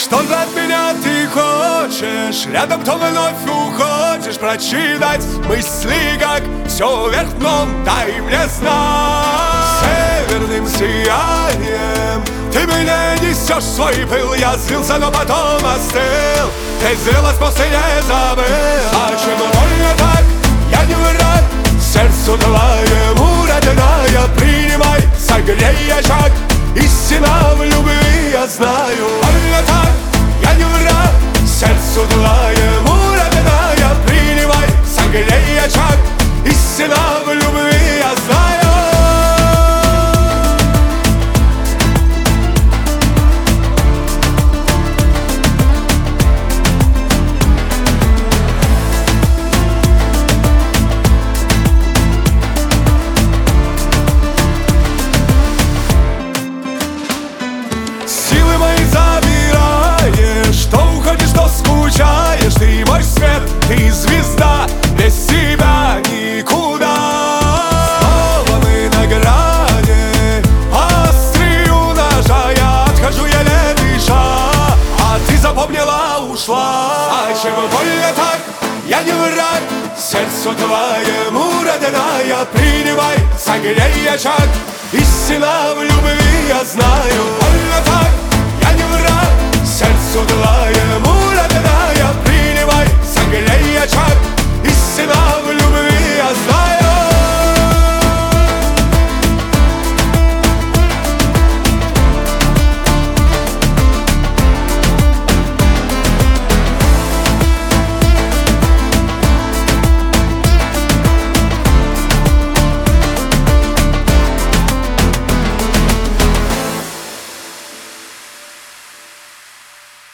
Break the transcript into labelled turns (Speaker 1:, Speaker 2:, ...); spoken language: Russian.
Speaker 1: Что же от меня ты хочешь? Рядом то вновь уходишь. Прочитать мысли, как все вверх дном, дай мне знать. Северным сиянием ты меня несешь свой пыл. Я злился, но потом остыл. Ты зрелость после не забыл. А чему больно так? Я не враг. Сердцу твоему родная, принимай, согрей очаг. Истина в любви я знаю. Больно так, я не враг. Сердцу твоему родная, принимай, согрей очаг. Истина в любви я знаю. Силы мои забираешь, что уходишь, что скучаешь. Ты мой свет, ты звезда, без тебя никуда. Снова мы на грани, острию ножа. Я отхожу, еле дыша, а ты запомнила, ушла. А чем больно так, я не враг. Сердцу твоему родная, принимай, согрей очаг. Истина в любви я знаю. Больно так, я не враг. Сердцу твоему родная, принимай, согрей очаг. Истина